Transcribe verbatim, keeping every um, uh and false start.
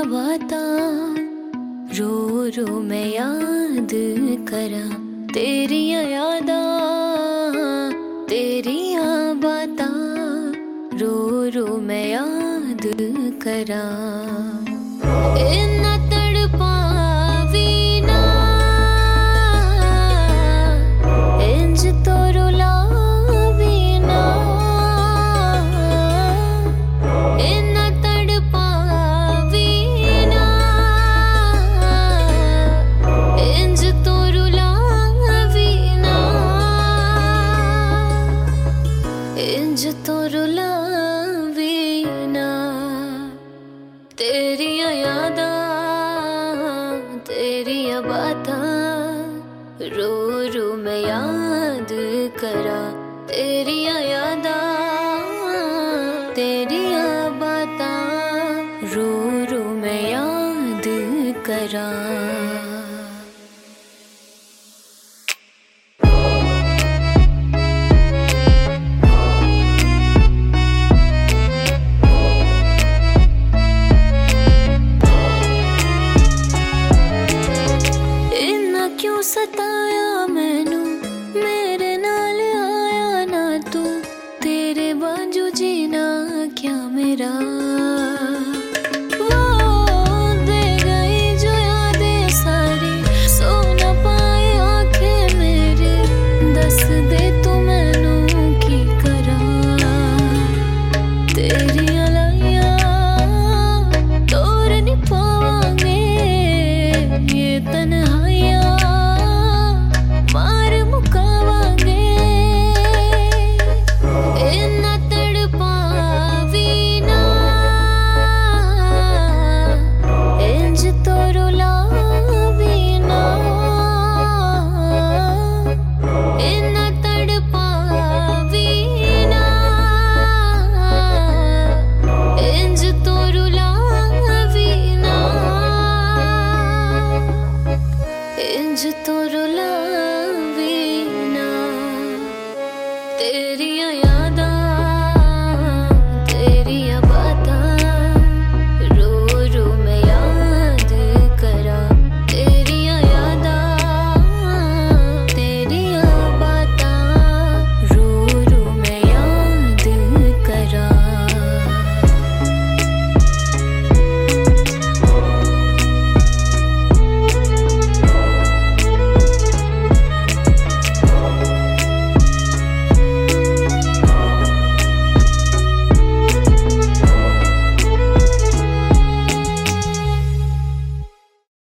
बातां रो रो मैं याद करा तेरिया यादां तेरिया बातां रो रो मैं याद करा। इन्ना तड़पावी ना इंज तो रुलावी ना, इन्ना तड़पावी ना इंज तो रुलावी ना, इंज तो रुलावी ना। तेरिया यादां तेरिया बातां रो रो मैं याद करा तेरिया यादां तेरिया बातां रो रो मैं याद करा।